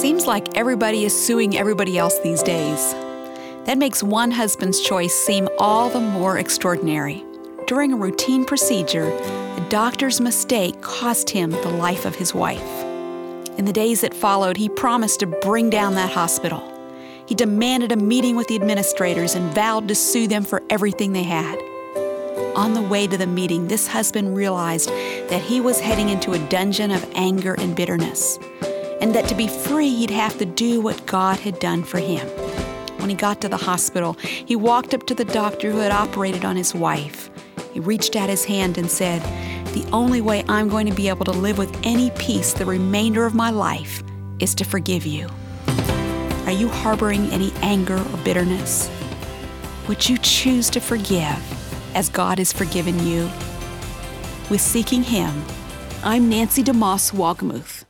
Seems like everybody is suing everybody else these days. That makes one husband's choice seem all the more extraordinary. During a routine procedure, a doctor's mistake cost him the life of his wife. In the days that followed, he promised to bring down that hospital. He demanded a meeting with the administrators and vowed to sue them for everything they had. On the way to the meeting, this husband realized that he was heading into a dungeon of anger and bitterness, and that to be free, he'd have to do what God had done for him. When he got to the hospital, he walked up to the doctor who had operated on his wife. He reached out his hand and said, "The only way I'm going to be able to live with any peace the remainder of my life is to forgive you." Are you harboring any anger or bitterness? Would you choose to forgive as God has forgiven you? With Seeking Him, I'm Nancy DeMoss Wolgemuth.